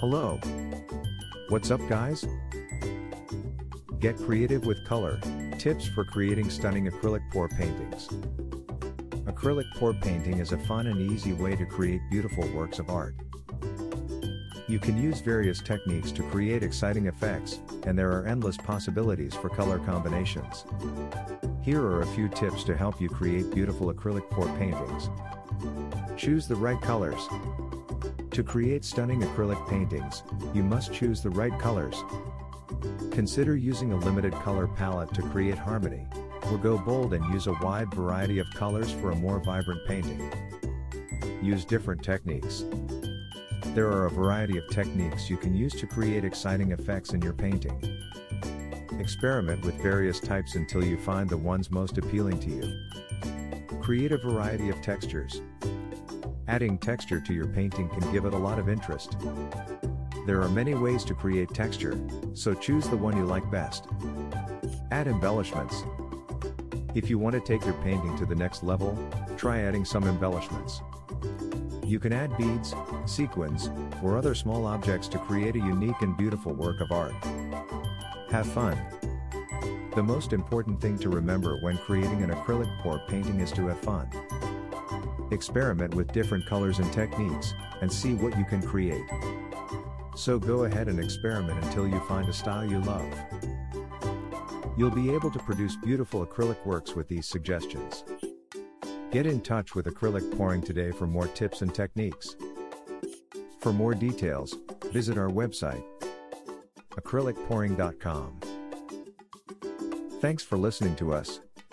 Hello. What's up, guys? Get creative with color. Tips for creating stunning acrylic pour paintings. Acrylic pour painting is a fun and easy way to create beautiful works of art. You can use various techniques to create exciting effects, and there are endless possibilities for color combinations. Here are a few tips to help you create beautiful acrylic pour paintings. Choose the right colors. To create stunning acrylic paintings, you must choose the right colors. Consider using a limited color palette to create harmony, or go bold and use a wide variety of colors for a more vibrant painting. Use different techniques. There are a variety of techniques you can use to create exciting effects in your painting. Experiment with various types until you find the ones most appealing to you. Create a variety of textures. Adding texture to your painting can give it a lot of interest. There are many ways to create texture, so choose the one you like best. Add embellishments. If you want to take your painting to the next level, try adding some embellishments. You can add beads, sequins, or other small objects to create a unique and beautiful work of art. Have fun. The most important thing to remember when creating an acrylic pour painting is to have fun. Experiment with different colors and techniques, and see what you can create. So go ahead and experiment until you find a style you love. You'll be able to produce beautiful acrylic works with these suggestions. Get in touch with Acrylic Pouring today for more tips and techniques. For more details, visit our website, acrylicpouring.com. Thanks for listening to us.